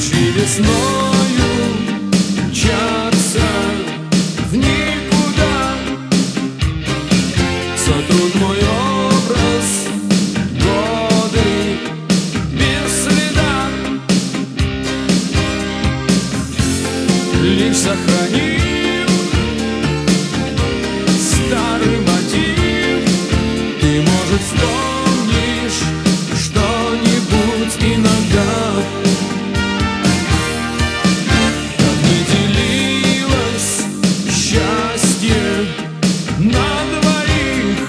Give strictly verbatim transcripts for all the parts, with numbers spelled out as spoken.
Ушли весною мчаться в никуда, сотрут мой образ годы без следа. Лишь сохранил старый мотив. Ты, может, вспомнишь что-нибудь иногда, как не делилось счастье на двоих.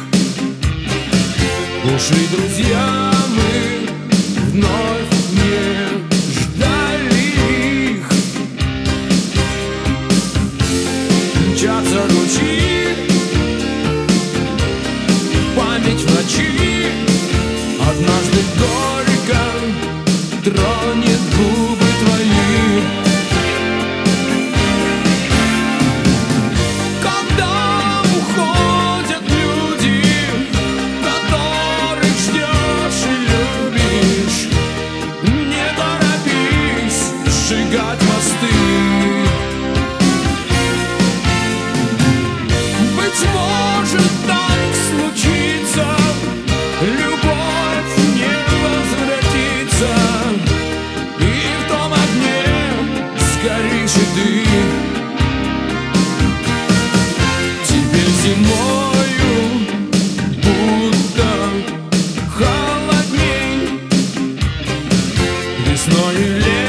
Ушли друзья, мы вновь не ждали их. Мчатся лучи, память в ночи, однажды горько тронет губы твои. Когда уходят люди, которых ждешь и любишь, не торопись сжигать мосты. Быть может, так случится, любовь не возвратится, и в том огне сгоришь и ты. Теперь зимою будто холодней, весной и летом